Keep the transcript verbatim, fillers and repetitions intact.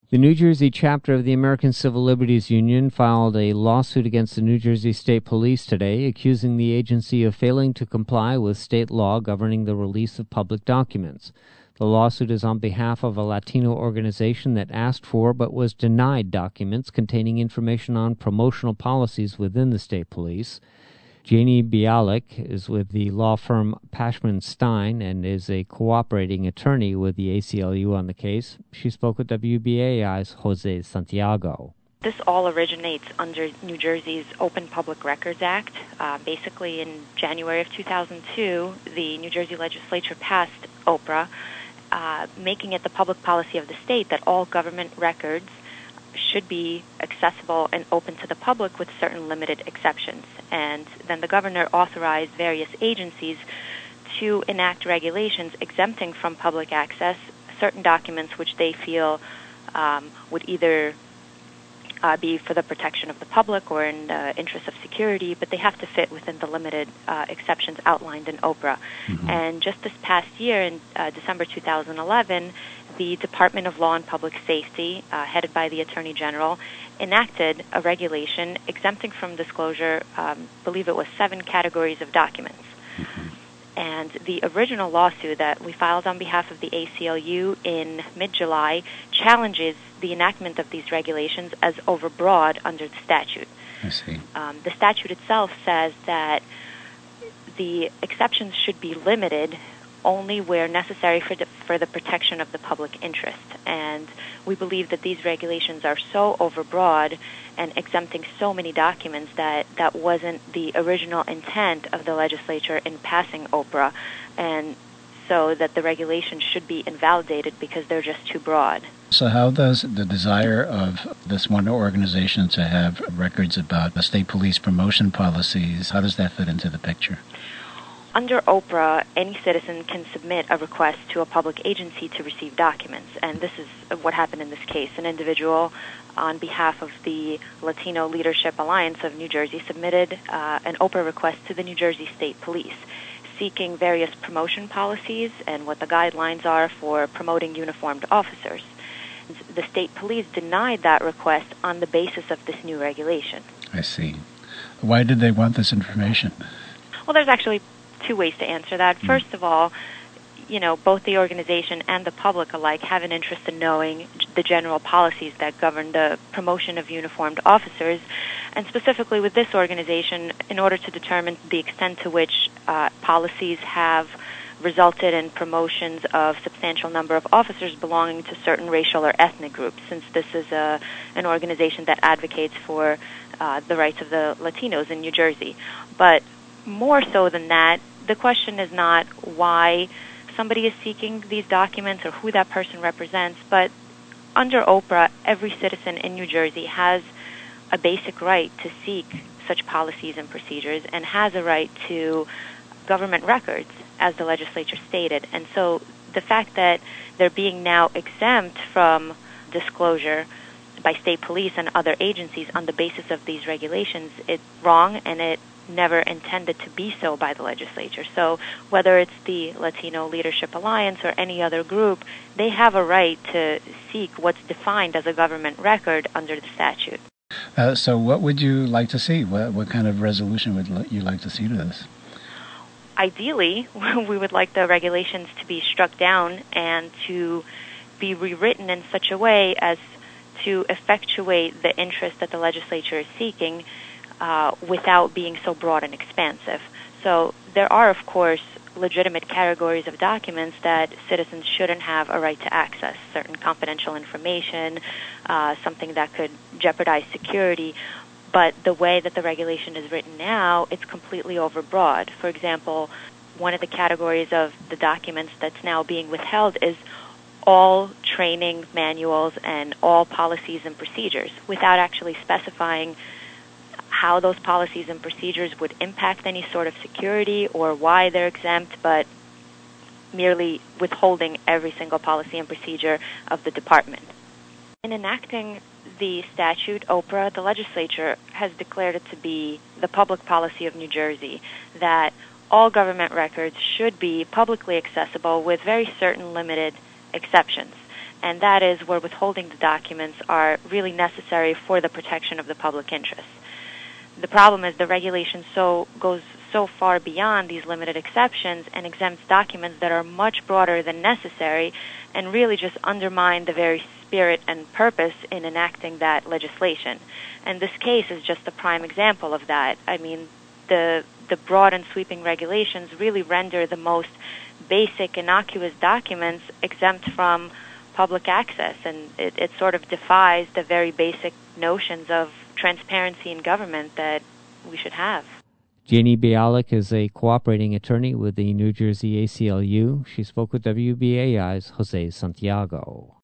The New Jersey chapter of the American Civil Liberties Union filed a lawsuit against the New Jersey State Police today, accusing the agency of failing to comply with state law governing the release of public documents. The lawsuit is on behalf of a Latino organization that asked for but was denied documents containing information on promotional policies within the state police. Janie Bialik is with the law firm Pashman Stein and is a cooperating attorney with the A C L U on the case. She spoke with W B A I's Jose Santiago. This all originates under New Jersey's Open Public Records Act. Uh, basically, in January of two thousand two, the New Jersey legislature passed OPRA, uh, making it the public policy of the state that all government records should be accessible and open to the public with certain limited exceptions. And then the governor authorized various agencies to enact regulations exempting from public access certain documents which they feel um, would either uh, be for the protection of the public or in the interest of security, but they have to fit within the limited uh, exceptions outlined in OPRA. Mm-hmm. And just this past year, in uh, December two thousand eleven, the Department of Law and Public Safety, uh, headed by the Attorney General, enacted a regulation exempting from disclosure, um, I believe it was seven categories of documents. Mm-hmm. And the original lawsuit that we filed on behalf of the A C L U in mid-July challenges the enactment of these regulations as overbroad under the statute. I see. Um, the statute itself says that the exceptions should be limited only where necessary for the, for the protection of the public interest. And we believe that these regulations are so overbroad and exempting so many documents that that wasn't the original intent of the legislature in passing OPRA, and so that the regulations should be invalidated because they're just too broad. So how does the desire of this one organization to have records about the state police promotion policies, how does that fit into the picture? Under OPRA, any citizen can submit a request to a public agency to receive documents, and this is what happened in this case. An individual, on behalf of the Latino Leadership Alliance of New Jersey, submitted uh, an OPRA request to the New Jersey State Police, seeking various promotion policies and what the guidelines are for promoting uniformed officers. The state police denied that request on the basis of this new regulation. I see. Why did they want this information? Well, there's actually two ways to answer that. First of all, you know, both the organization and the public alike have an interest in knowing the general policies that govern the promotion of uniformed officers, and specifically with this organization, in order to determine the extent to which uh, policies have resulted in promotions of substantial number of officers belonging to certain racial or ethnic groups, since this is a, an organization that advocates for uh, the rights of the Latinos in New Jersey. But more so than that, the question is not why somebody is seeking these documents or who that person represents, but under OPRA, every citizen in New Jersey has a basic right to seek such policies and procedures and has a right to government records, as the legislature stated. And so the fact that they're being now exempt from disclosure by state police and other agencies on the basis of these regulations, it's wrong, and it never intended to be so by the legislature. So whether it's the Latino Leadership Alliance or any other group, they have a right to seek what's defined as a government record under the statute. Uh, so what would you like to see? What, what kind of resolution would you like to see to this? Ideally, we would like the regulations to be struck down and to be rewritten in such a way as to effectuate the interest that the legislature is seeking uh, without being so broad and expansive. So there are, of course, legitimate categories of documents that citizens shouldn't have a right to access, certain confidential information, uh, something that could jeopardize security. But the way that the regulation is written now, it's completely overbroad. For example, one of the categories of the documents that's now being withheld is all training manuals and all policies and procedures, without actually specifying how those policies and procedures would impact any sort of security or why they're exempt, but merely withholding every single policy and procedure of the department. In enacting the statute, OPRA, the legislature has declared it to be the public policy of New Jersey that all government records should be publicly accessible with very certain limited exceptions. and that is where withholding the documents are really necessary for the protection of the public interest. The problem is the regulation so goes so far beyond these limited exceptions and exempts documents that are much broader than necessary and really just undermine the very spirit and purpose in enacting that legislation. And this case is just a prime example of that. I mean, the the broad and sweeping regulations really render the most basic, innocuous documents exempt from public access, and it, it sort of defies the very basic notions of transparency in government that we should have. Janie Bialik is a cooperating attorney with the New Jersey A C L U. She spoke with W B A I's Jose Santiago.